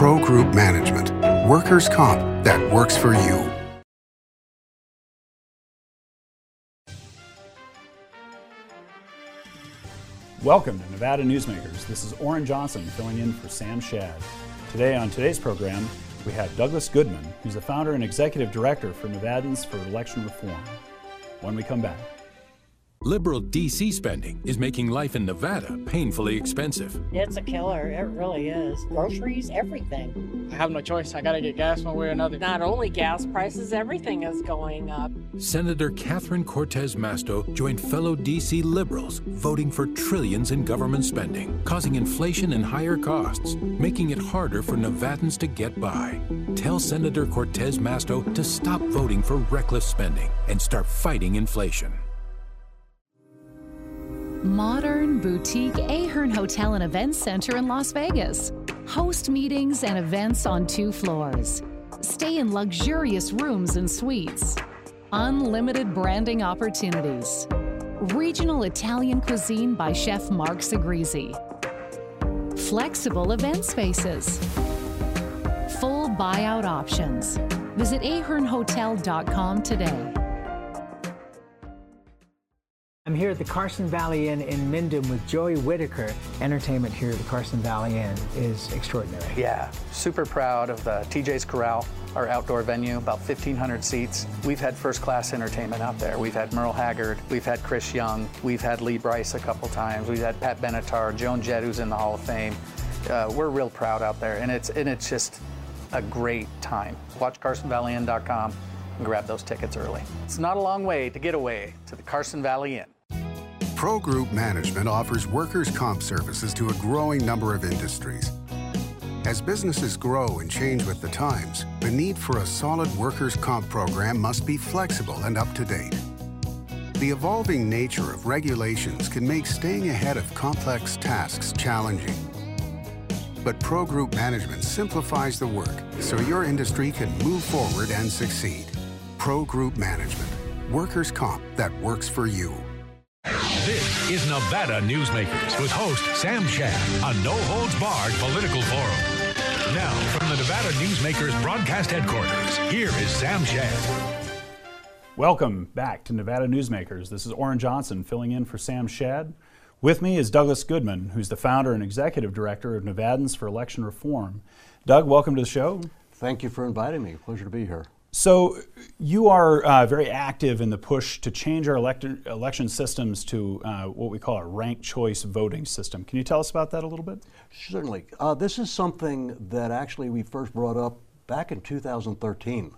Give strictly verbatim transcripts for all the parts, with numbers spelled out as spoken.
Pro Group Management, workers' comp that works for you. Welcome to Nevada Newsmakers. This is Orrin Johnson filling in for Sam Shad. Today on today's program, we have Douglas Goodman, who's the founder and executive director for Nevadans for Election Reform. When we come back. Liberal D C spending is making life in Nevada painfully expensive. It's a killer, it really is. Groceries, everything. I have no choice, I gotta get gas one way or another. Not only gas prices, everything is going up. Senator Catherine Cortez Masto joined fellow D C liberals voting for trillions in government spending, causing inflation and higher costs, making it harder for Nevadans to get by. Tell Senator Cortez Masto to stop voting for reckless spending and start fighting inflation. Modern boutique Ahern Hotel and Events Center in Las Vegas. Host meetings and events on two floors. Stay in luxurious rooms and suites. Unlimited branding opportunities. Regional Italian cuisine by Chef Mark Segrisi. Flexible event spaces. Full buyout options. Visit ahern hotel dot com today. I'm here at the Carson Valley Inn in Minden with Joey Whitaker. Entertainment here at the Carson Valley Inn is extraordinary. Yeah, super proud of the T J's Corral, our outdoor venue, about fifteen hundred seats. We've had first-class entertainment out there. We've had Merle Haggard, we've had Chris Young, we've had Lee Brice a couple times, we've had Pat Benatar, Joan Jett, who's in the Hall of Fame. Uh, we're real proud out there, and it's, and it's just a great time. Watch carson valley inn dot com and grab those tickets early. It's not a long way to get away to the Carson Valley Inn. Pro Group Management offers workers' comp services to a growing number of industries. As businesses grow and change with the times, the need for a solid workers' comp program must be flexible and up to date. The evolving nature of regulations can make staying ahead of complex tasks challenging. But Pro Group Management simplifies the work so your industry can move forward and succeed. Pro Group Management, workers' comp that works for you. This is Nevada Newsmakers with host Sam Shad, a no-holds-barred political forum. Now, from the Nevada Newsmakers broadcast headquarters, here is Sam Shad. Welcome back to Nevada Newsmakers. This is Orrin Johnson filling in for Sam Shad. With me is Douglas Goodman, who's the founder and executive director of Nevadans for Election Reform. Doug, welcome to the show. Thank you for inviting me. Pleasure to be here. So you are uh, very active in the push to change our elect election systems to uh, what we call a ranked choice voting system. Can you tell us about that a little bit? Certainly. Uh, this is something that actually we first brought up back in two thousand thirteen.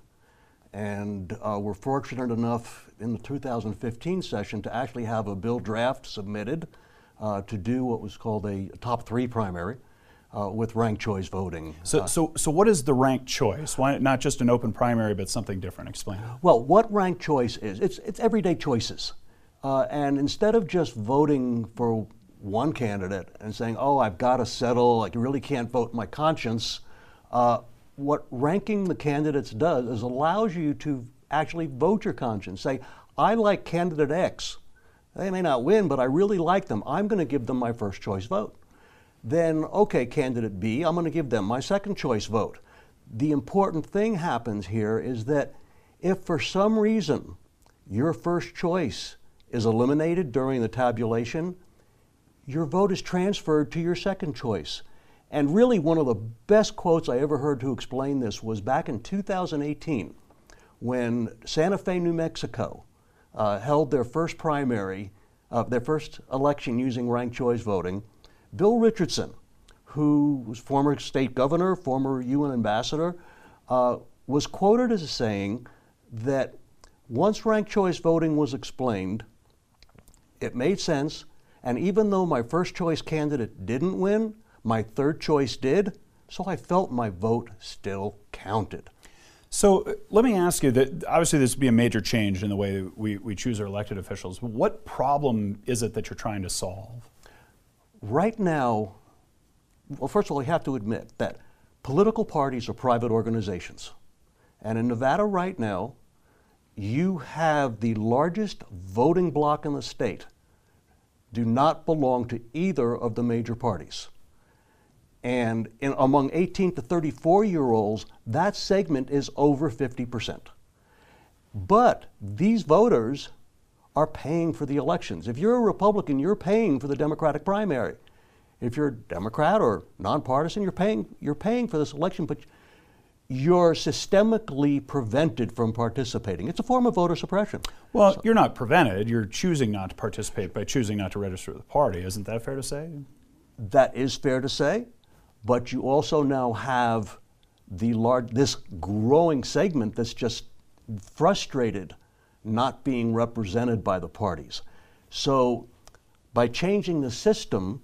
And uh, we're fortunate enough in the two thousand fifteen session to actually have a bill draft submitted uh, to do what was called a top three primary. Uh, with ranked choice voting. So, uh, so, so what is the ranked choice? Why not just an open primary, but something different? Explain. Well, what ranked choice is, it's, it's everyday choices. Uh, and instead of just voting for one candidate and saying, oh, I've got to settle, like you really can't vote my conscience, uh, what ranking the candidates does is allows you to actually vote your conscience. Say, I like candidate X. They may not win, but I really like them. I'm going to give them my first choice vote. Then, okay, candidate B, I'm going to give them my second choice vote. The important thing happens here is that if for some reason your first choice is eliminated during the tabulation, your vote is transferred to your second choice. And really one of the best quotes I ever heard to explain this was back in two thousand eighteen when Santa Fe, New Mexico uh, held their first primary, uh, their first election using ranked choice voting. Bill Richardson, who was former state governor, former U N ambassador, uh, was quoted as saying that once ranked choice voting was explained, it made sense, and even though my first choice candidate didn't win, my third choice did, so I felt my vote still counted. So let me ask you, that obviously this would be a major change in the way we, we choose our elected officials. What problem is it that you're trying to solve? Right now, well, first of all, you have to admit that political parties are private organizations. And in Nevada right now, you have the largest voting bloc in the state do not belong to either of the major parties. And in, among eighteen to thirty-four year olds, that segment is over fifty percent. But these voters are paying for the elections. If you're a Republican, you're paying for the Democratic primary. If you're a Democrat or nonpartisan, you're paying, you're paying for this election, but you're systemically prevented from participating. It's a form of voter suppression. Well, so, you're not prevented. You're choosing not to participate by choosing not to register with the party. Isn't that fair to say? That is fair to say, but you also now have the large, this growing segment that's just frustrated not being represented by the parties. So by changing the system,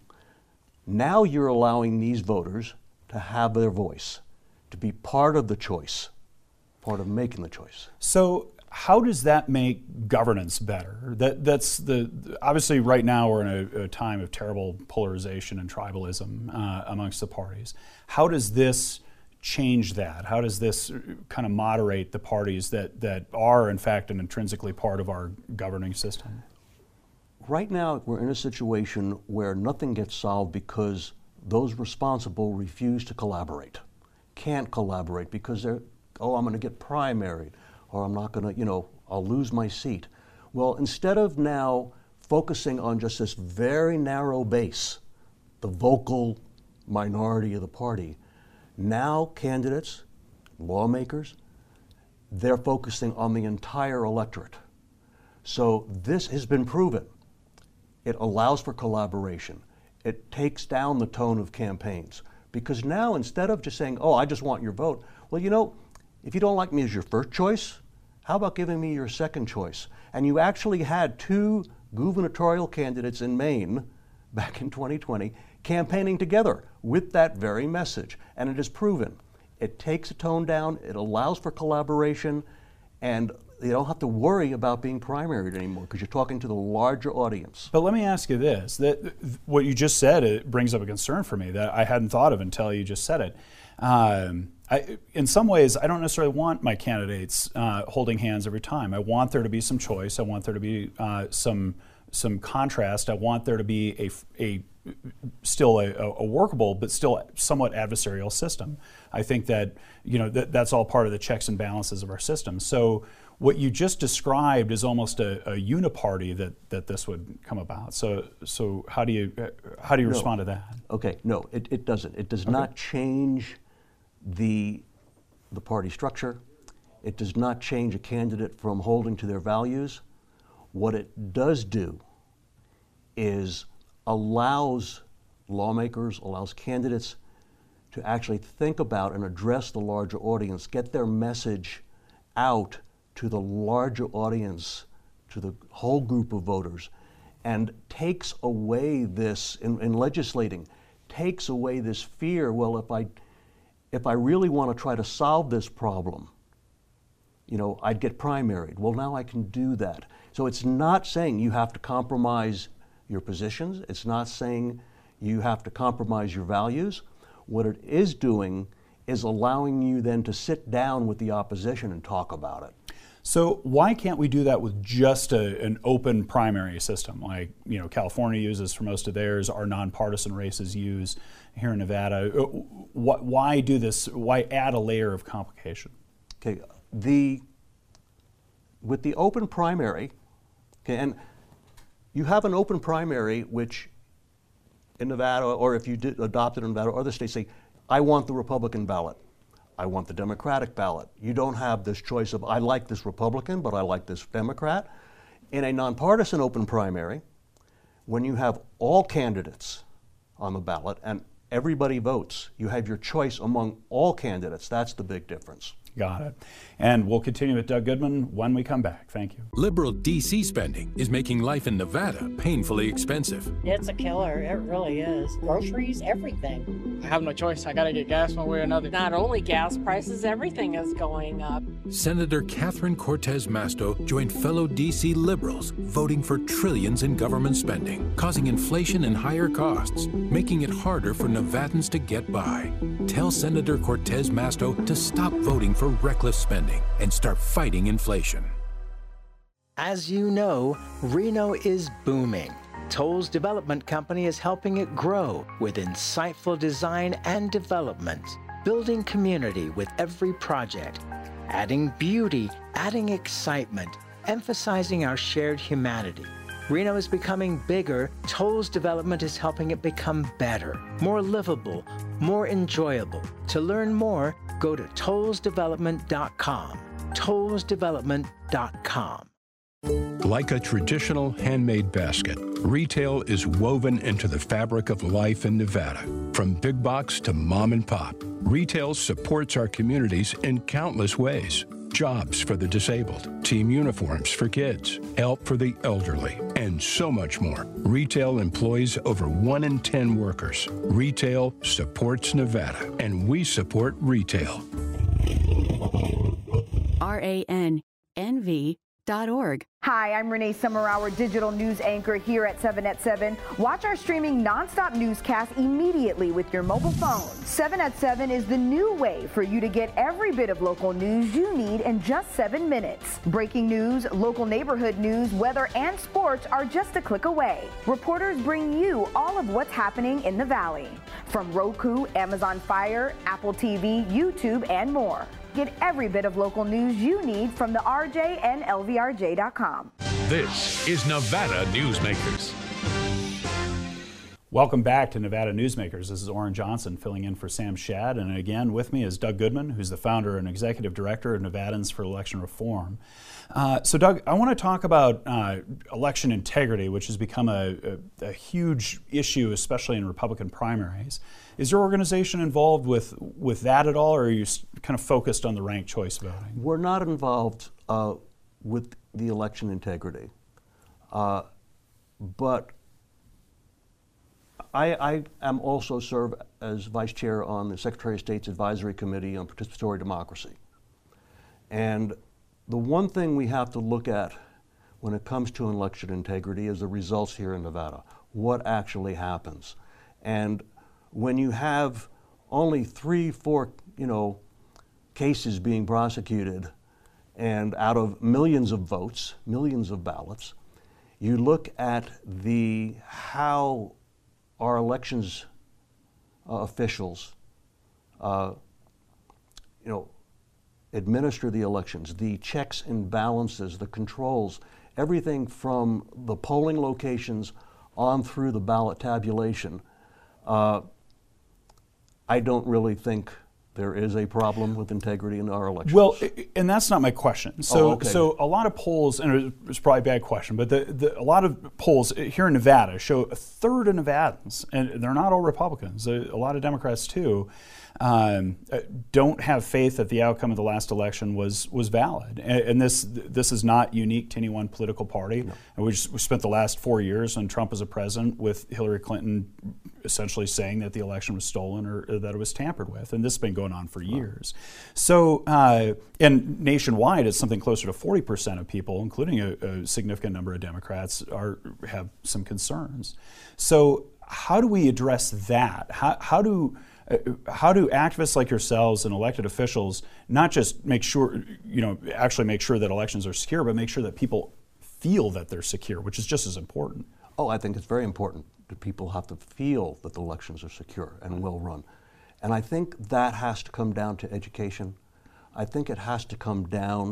now you're allowing these voters to have their voice, to be part of the choice, part of making the choice. So how does that make governance better? That, that's the, obviously right now we're in a, a time of terrible polarization and tribalism uh, amongst the parties. How does this change that? How does this kind of moderate the parties that, that are in fact an intrinsically part of our governing system? Right now we're in a situation where nothing gets solved because those responsible refuse to collaborate. Can't collaborate because they're, oh, I'm going to get primaried, or I'm not going to, you know, I'll lose my seat. Well, instead of now focusing on just this very narrow base, the vocal minority of the party, now candidates, lawmakers, they're focusing on the entire electorate. So this has been proven. It allows for collaboration. It takes down the tone of campaigns. Because now, instead of just saying, oh, I just want your vote, well, you know, if you don't like me as your first choice, how about giving me your second choice? And you actually had two gubernatorial candidates in Maine back in twenty twenty campaigning together with that very message. And it is proven. It takes a tone down, it allows for collaboration, and you don't have to worry about being primaried anymore because you're talking to the larger audience. But let me ask you this, that what you just said, it brings up a concern for me that I hadn't thought of until you just said it. Um, I, in some ways, I don't necessarily want my candidates uh, holding hands every time. I want there to be some choice. I want there to be uh, some some contrast. I want there to be a, a still a, a workable but still somewhat adversarial system. I think that you know that that's all part of the checks and balances of our system. So what you just described is almost a, a uniparty that, that this would come about. So so how do you how do you no. respond to that? Okay, no, it, it doesn't. It does okay. not change the the party structure. It does not change a candidate from holding to their values. What it does do is allows lawmakers, allows candidates to actually think about and address the larger audience, get their message out to the larger audience, to the whole group of voters, and takes away this, in, in legislating, takes away this fear, well, if I, if I really want to try to solve this problem, you know, I'd get primaried. Well, now I can do that. So it's not saying you have to compromise your positions. It's not saying you have to compromise your values. What it is doing is allowing you then to sit down with the opposition and talk about it. So why can't we do that with just a, an open primary system like you know California uses for most of theirs, our nonpartisan races use here in Nevada? Why do this? Why add a layer of complication? Okay, the with the open primary, okay, and you have an open primary which in Nevada, or if you did adopt it in Nevada or other states, say, I want the Republican ballot. I want the Democratic ballot. You don't have this choice of, I like this Republican, but I like this Democrat. In a nonpartisan open primary, when you have all candidates on the ballot and everybody votes, you have your choice among all candidates. That's the big difference. Got it. And we'll continue with Doug Goodman when we come back. Thank you. Liberal D C spending is making life in Nevada painfully expensive. It's a killer. It really is. Groceries, everything. I have no choice. I gotta get gas one way or another. Not only gas prices, everything is going up. Senator Catherine Cortez Masto joined fellow D C liberals voting for trillions in government spending, causing inflation and higher costs, making it harder for Nevadans to get by. Tell Senator Cortez Masto to stop voting for reckless spending and start fighting inflation. As you know, Reno is booming. Toll's development company is helping it grow with insightful design and development, building community with every project, adding beauty, adding excitement, emphasizing our shared humanity. Reno is becoming bigger. Toll's development is helping it become better, more livable, more enjoyable. To learn more, go to tolls development dot com. tolls development dot com. Like a traditional handmade basket, retail is woven into the fabric of life in Nevada. From big box to mom and pop, retail supports our communities in countless ways. Jobs for the disabled, team uniforms for kids, help for the elderly, and so much more. Retail employs over one in ten workers. Retail supports Nevada, and we support retail. R A N N V dot org. Hi, I'm Renee Summerhour, digital news anchor here at seven at seven. Watch our streaming nonstop newscast immediately with your mobile phone. seven at seven is the new way for you to get every bit of local news you need in just seven minutes. Breaking news, local neighborhood news, weather, and sports are just a click away. Reporters bring you all of what's happening in the Valley. From Roku, Amazon Fire, Apple T V, YouTube, and more. Get every bit of local news you need from the R J and L V R J dot com. This is Nevada Newsmakers. Welcome back to Nevada Newsmakers. This is Orrin Johnson filling in for Sam Shad, and again with me is Doug Goodman, who's the founder and executive director of Nevadans for Election Reform. Uh, so Doug, I want to talk about uh, election integrity, which has become a, a, a huge issue, especially in Republican primaries. Is your organization involved with, with that at all, or are you kind of focused on the ranked choice voting? We're not involved uh, with the election integrity, uh, but I, I am also serve as vice chair on the Secretary of State's Advisory Committee on Participatory Democracy. And the one thing we have to look at when it comes to election integrity is the results here in Nevada, what actually happens. And when you have only three, four, you know, cases being prosecuted, and out of millions of votes, millions of ballots, you look at the how our elections uh, officials, uh, you know, administer the elections, the checks and balances, the controls, everything from the polling locations on through the ballot tabulation. Uh, I don't really think there is a problem with integrity in our elections. Well, and that's not my question. So, oh, okay. so a lot of polls, and it's probably a bad question, but the, the, a lot of polls here in Nevada show a third of Nevadans, and they're not all Republicans, a, a lot of Democrats too, um, don't have faith that the outcome of the last election was was valid. And, and this this is not unique to any one political party. No. And we, just, we spent the last four years when Trump was a president with Hillary Clinton essentially saying that the election was stolen or, or that it was tampered with. And this has been going on for years. So, uh, and nationwide, it's something closer to forty percent of people, including a, a significant number of Democrats, are have some concerns. So how do we address that? How, how do uh, how do activists like yourselves and elected officials not just make sure, you know, actually make sure that elections are secure, but make sure that people feel that they're secure, which is just as important? Oh, I think it's very important that people have to feel that the elections are secure and well run. And I think that has to come down to education. I think it has to come down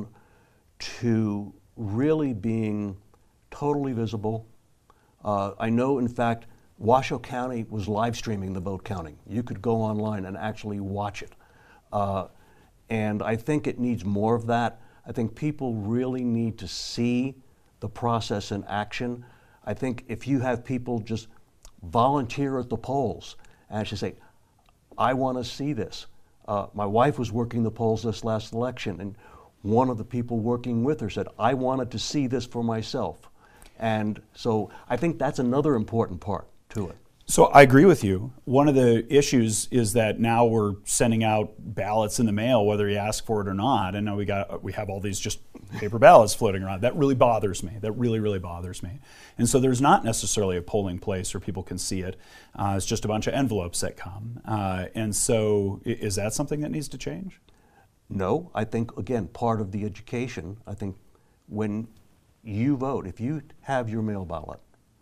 to really being totally visible. Uh, I know, in fact, Washoe County was live streaming the vote counting. You could go online and actually watch it. Uh, and I think it needs more of that. I think people really need to see the process in action. I think if you have people just volunteer at the polls and actually say, I want to see this. Uh, my wife was working the polls this last election, and one of the people working with her said, I wanted to see this for myself. And so I think that's another important part to it. So I agree with you. One of the issues is that now we're sending out ballots in the mail, whether you ask for it or not. And now we got we have all these just paper ballots floating around. That really bothers me. That really, really bothers me. And so there's not necessarily a polling place where people can see it. Uh, it's just a bunch of envelopes that come. Uh, and so is that something that needs to change? No, I think, again, part of the education, I think when you vote, if you have your mail ballot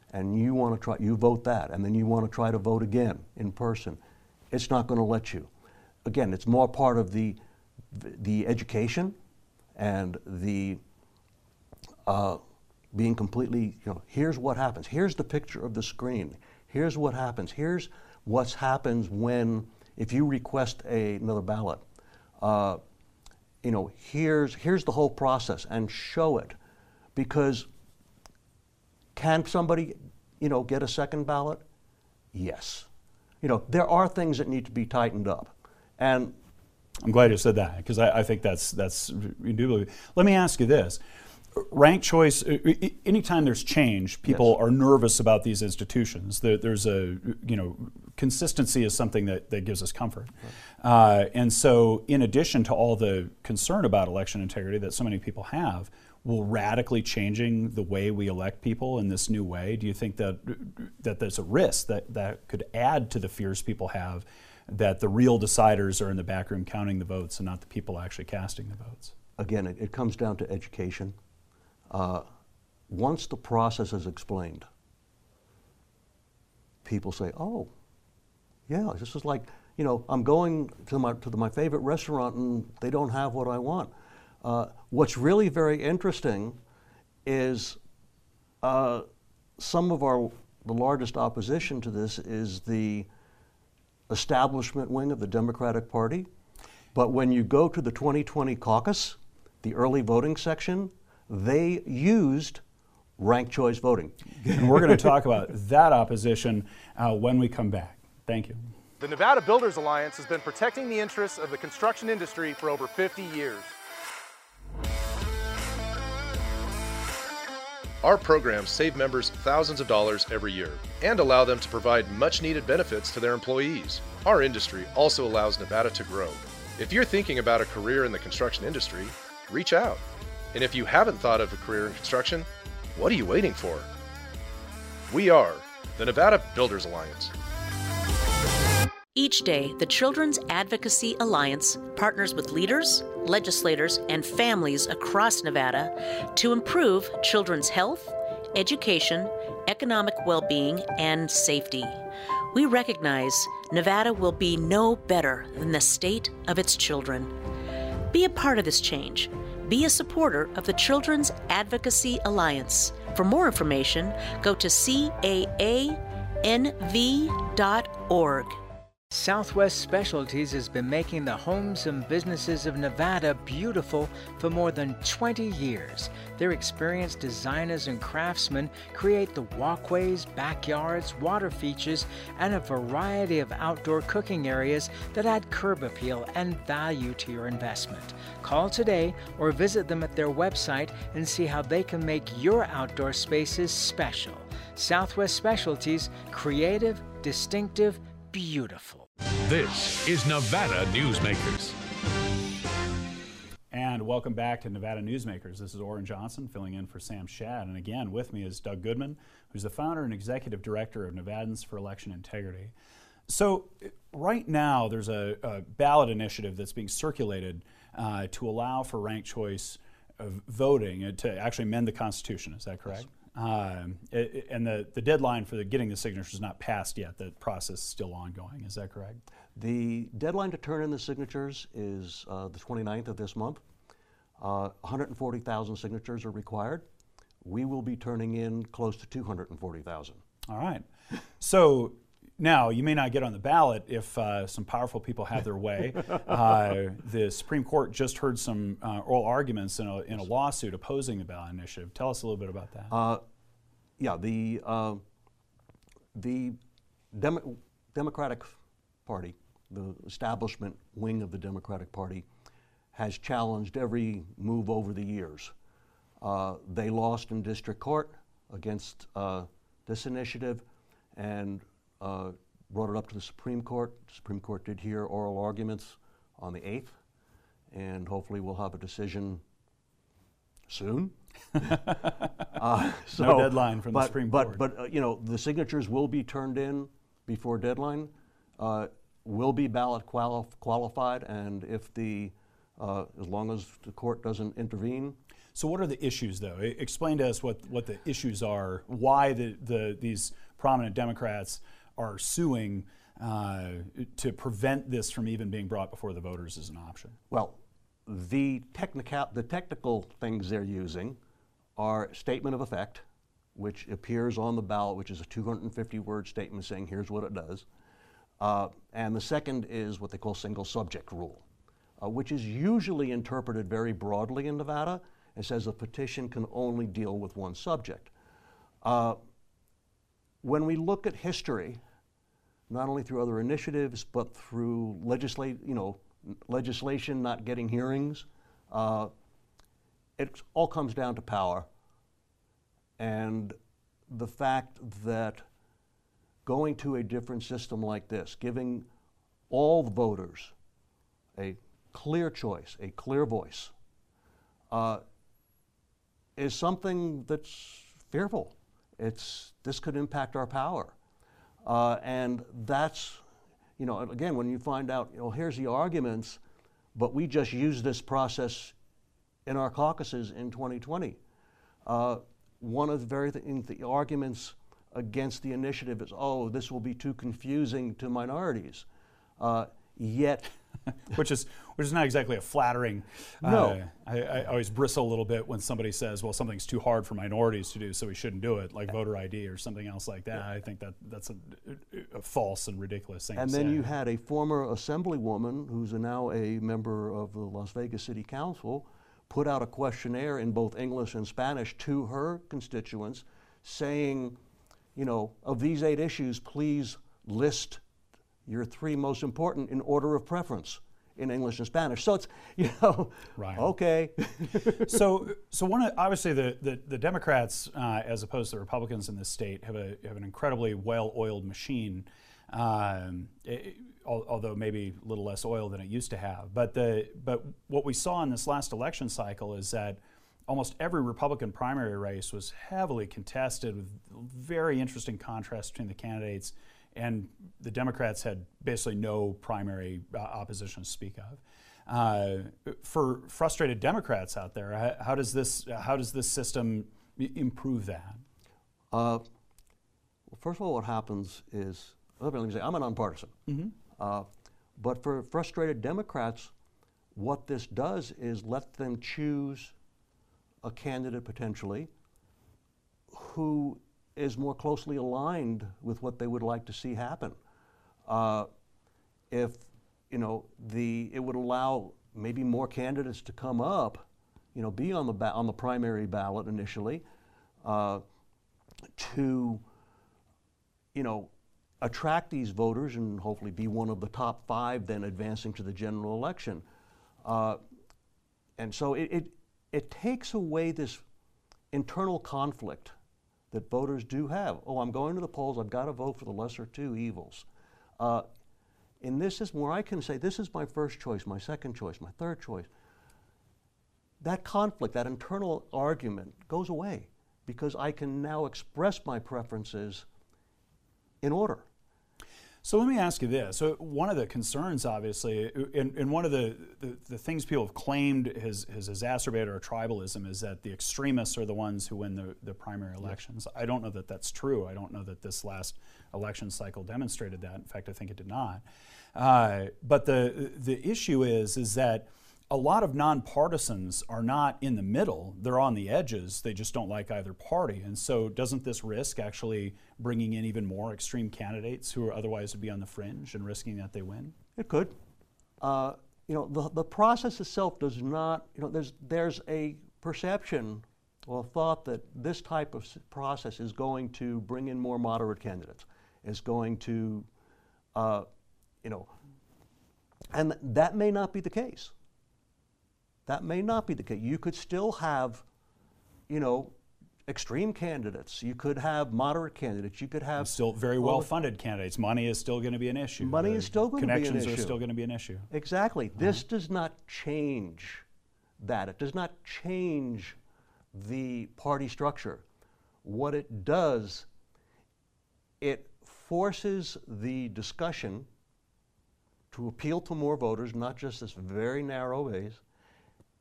and you want to try, you vote that, and then you want to try to vote again in person, it's not going to let you. Again, it's more part of the the education and the uh, being completely, you know, here's what happens. Here's the picture of the screen. Here's what happens. Here's what happens when, if you request a, another ballot. Uh, you know, here's here's the whole process, and show it, because can somebody, you know, get a second ballot? Yes. You know, there are things that need to be tightened up, and I'm glad you said that, because I, I think that's that's indubitably. Let me ask you this: ranked choice. Anytime there's change, people yes. are nervous about these institutions. There, there's a, you know, consistency is something that, that gives us comfort, right. uh, and so in addition to all the concern about election integrity that so many people have, will radically changing the way we elect people in this new way? Do you think that that there's a risk that that could add to the fears people have, that the real deciders are in the back room counting the votes and not the people actually casting the votes? Again, it, it comes down to education. Uh, once the process is explained, people say, "Oh, yeah, this is like, you know, I'm going to my to the, my favorite restaurant and they don't have what I want." Uh, what's really very interesting is uh, some of our the largest opposition to this is the establishment wing of the Democratic Party. But when you go to the twenty twenty caucus, the early voting section, they used ranked choice voting. And we're going to talk about that opposition uh, when we come back. Thank you. The Nevada Builders Alliance has been protecting the interests of the construction industry for over fifty years. Our programs save members thousands of dollars every year and allow them to provide much-needed benefits to their employees. Our industry also allows Nevada to grow. If you're thinking about a career in the construction industry, reach out. And if you haven't thought of a career in construction, what are you waiting for? We are the Nevada Builders Alliance. Each day, the Children's Advocacy Alliance partners with leaders, legislators, and families across Nevada to improve children's health, education, economic well-being, and safety. We recognize Nevada will be no better than the state of its children. Be a part of this change. Be a supporter of the Children's Advocacy Alliance. For more information, go to C A A N V dot org. Southwest Specialties has been making the homes and businesses of Nevada beautiful for more than twenty years. Their experienced designers and craftsmen create the walkways, backyards, water features, and a variety of outdoor cooking areas that add curb appeal and value to your investment. Call today or visit them at their website and see how they can make your outdoor spaces special. Southwest Specialties, creative, distinctive, beautiful. This is Nevada Newsmakers. And welcome back to Nevada Newsmakers. This is Orrin Johnson filling in for Sam Shad. And again, with me is Doug Goodman, who's the founder and executive director of Nevadans for Election Integrity. So right now, there's a, a ballot initiative that's being circulated uh, to allow for ranked choice of voting and to actually amend the Constitution. Is that correct? Yes. Um, it, it, and the, the deadline for the, getting the signatures is not passed yet. The process is still ongoing. Is that correct? The deadline to turn in the signatures is uh, the twenty-ninth of this month. Uh, one hundred forty thousand signatures are required. We will be turning in close to two hundred forty thousand. All right. So now, you may not get on the ballot if uh, some powerful people have their way. uh, the Supreme Court just heard some uh, oral arguments in a, in a lawsuit opposing the ballot initiative. Tell us a little bit about that. Uh, yeah, the uh, the Demo- Democratic Party, the establishment wing of the Democratic Party, has challenged every move over the years. Uh, they lost in district court against uh, this initiative, and Uh, brought it up to the Supreme Court. The Supreme Court did hear oral arguments on the eighth, and hopefully we'll have a decision soon. uh, so, no deadline from but, the Supreme but, Court. But, uh, you know, the signatures will be turned in before deadline, uh, will be ballot quali- qualified, and if the uh, as long as the court doesn't intervene. So what are the issues, though? E- Explain to us what, what the issues are, why the, the these prominent Democrats are suing uh, to prevent this from even being brought before the voters as an option. Well, the, technical, the technical things they're using are statement of effect, which appears on the ballot, which is a two hundred fifty word statement saying here's what it does. Uh, and the second is what they call single subject rule, uh, which is usually interpreted very broadly in Nevada. It says a petition can only deal with one subject. Uh, when we look at history, not only through other initiatives, but through legislate, you know, legislation not getting hearings, uh, it all comes down to power and the fact that going to a different system like this, giving all the voters a clear choice, a clear voice, uh, is something that's fearful. It's, this could impact our power. Uh, and that's, you know, again, when you find out, you know, here's the arguments, but we just used this process in our caucuses in twenty twenty. Uh, one of the very th- the arguments against the initiative is, oh, this will be too confusing to minorities. Uh, yet, which is which is not exactly a flattering. No, uh, I, I always bristle a little bit when somebody says, "Well, something's too hard for minorities to do, so we shouldn't do it," like voter I D or something else like that. Yeah. I think that that's a, a false and ridiculous thing. And to then say. you had a former assemblywoman who's a now a member of the Las Vegas City Council put out a questionnaire in both English and Spanish to her constituents, saying, you know, of these eight issues, please list your three most important in order of preference in English and Spanish. So it's, you know, right. Okay. so, so one of, obviously the, the, the Democrats, uh, as opposed to the Republicans in this state, have a have an incredibly well-oiled machine, um, it, although maybe a little less oil than it used to have. But the but what we saw in this last election cycle is that almost every Republican primary race was heavily contested with very interesting contrast between the candidates, and the Democrats had basically no primary uh, opposition to speak of. Uh, for frustrated Democrats out there, how, how does this how does this system improve that? Uh, well, first of all, what happens is, let me say, I'm a nonpartisan. Mm-hmm. uh, but for frustrated Democrats, what this does is let them choose a candidate potentially who is more closely aligned with what they would like to see happen. Uh, if, you know, the, it would allow maybe more candidates to come up, you know, be on the, ba- on the primary ballot initially, uh, to, you know, attract these voters and hopefully be one of the top five then advancing to the general election. Uh, and so it, it, it takes away this internal conflict that voters do have. Oh, I'm going to the polls, I've got to vote for the lesser two evils. Uh, in this is where I can say, this is my first choice, my second choice, my third choice. That conflict, that internal argument goes away because I can now express my preferences in order. So let me ask you this. So one of the concerns, obviously, and, and one of the, the, the things people have claimed has, has exacerbated our tribalism is that the extremists are the ones who win the, the primary elections. Yes. I don't know that that's true. I don't know that this last election cycle demonstrated that. In fact, I think it did not. Uh, but the the issue is, is that a lot of nonpartisans are not in the middle. They're on the edges. They just don't like either party. And so doesn't this risk actually bringing in even more extreme candidates who are otherwise would be on the fringe and risking that they win? It could. Uh, you know, the, the process itself does not, you know, there's, there's a perception or thought that this type of process is going to bring in more moderate candidates. It's going to, uh, you know, and that may not be the case. That may not be the case. You could still have, you know, extreme candidates. You could have moderate candidates. You could have and still very well-funded candidates. Money is still going to be an issue. Money the is still going to be an issue. Connections are still going to be an issue. Exactly. Uh-huh. This does not change that. It does not change the party structure. What it does, it forces the discussion to appeal to more voters, not just this very narrow base,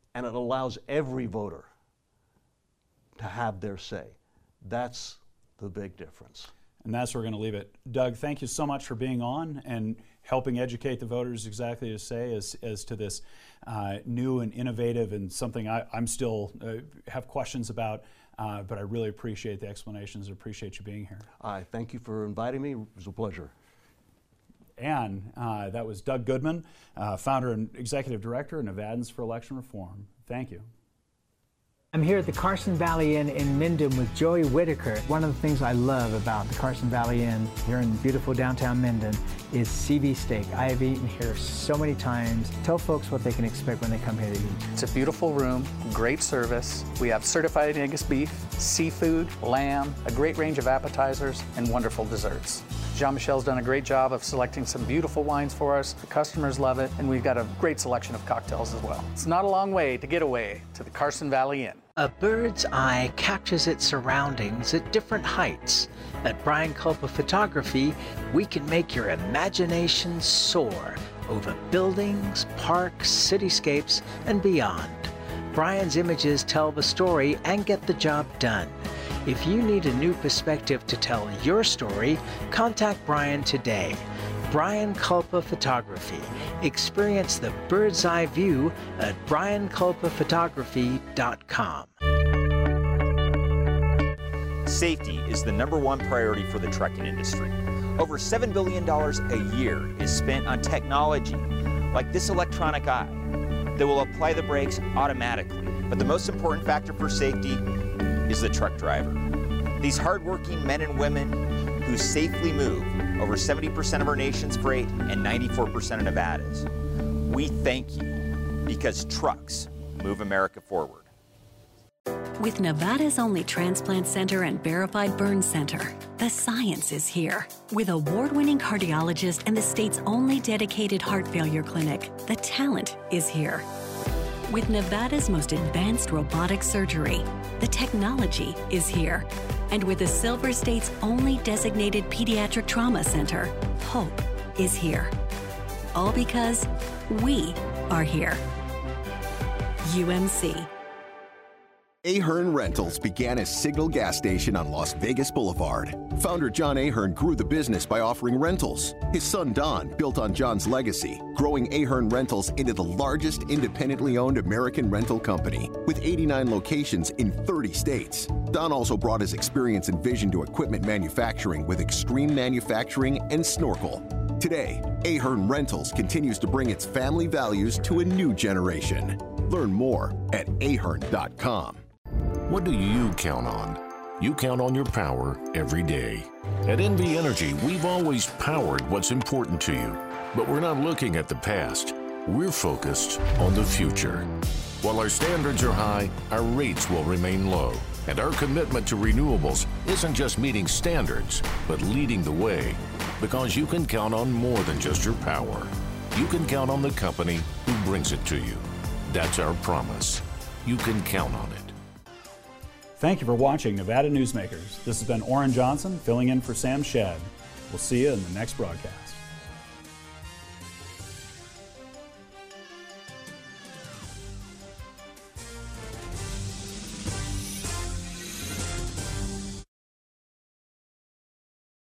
and it allows every voter to have their say. That's the big difference. And that's where we're going to leave it. Doug, thank you so much for being on and helping educate the voters exactly to say as, as to this uh, new and innovative and something I, I'm still uh, have questions about, uh, but I really appreciate the explanations and appreciate you being here. I thank you for inviting me. It was a pleasure. And uh, that was Doug Goodman, uh, founder and executive director of Nevadans for Election Reform. Thank you. I'm here at the Carson Valley Inn in Minden with Joey Whitaker. One of the things I love about the Carson Valley Inn here in beautiful downtown Minden is C V steak. I have eaten here so many times. Tell folks what they can expect when they come here to eat. It's a beautiful room, great service. We have certified Angus beef, seafood, lamb, a great range of appetizers, and wonderful desserts. Jean-Michel's done a great job of selecting some beautiful wines for us. The customers love it, and we've got a great selection of cocktails as well. It's not a long way to get away to the Carson Valley Inn. A bird's eye captures its surroundings at different heights. At Brian Culpa Photography, we can make your imagination soar over buildings, parks, cityscapes, and beyond. Brian's images tell the story and get the job done. If you need a new perspective to tell your story, contact Brian today. Brian Culpa Photography. Experience the bird's eye view at brian culpa photography dot com. Safety is the number one priority for the trucking industry. Over seven billion dollars a year is spent on technology like this electronic eye that will apply the brakes automatically. But the most important factor for safety is the truck driver. These hardworking men and women who safely move over seventy percent of our nation's freight and ninety-four percent of Nevada's. We thank you because trucks move America forward. With Nevada's only transplant center and verified burn center, the science is here. With award-winning cardiologist and the state's only dedicated heart failure clinic, the talent is here. With Nevada's most advanced robotic surgery, the technology is here. And with the Silver State's only designated pediatric trauma center, hope is here. All because we are here. U M C. Ahern Rentals began as Signal Gas Station on Las Vegas Boulevard. Founder John Ahern grew the business by offering rentals. His son Don built on John's legacy, growing Ahern Rentals into the largest independently owned American rental company, with eighty-nine locations in thirty states. Don also brought his experience and vision to equipment manufacturing with Extreme Manufacturing and Snorkel. Today, Ahern Rentals continues to bring its family values to a new generation. Learn more at ahern dot com. What do you count on? You count on your power every day. At N V Energy, we've always powered what's important to you, but we're not looking at the past. We're focused on the future. While our standards are high, our rates will remain low. And our commitment to renewables isn't just meeting standards, but leading the way. Because you can count on more than just your power. You can count on the company who brings it to you. That's our promise. You can count on it. Thank you for watching Nevada Newsmakers. This has been Orrin Johnson filling in for Sam Shad. We'll see you in the next broadcast.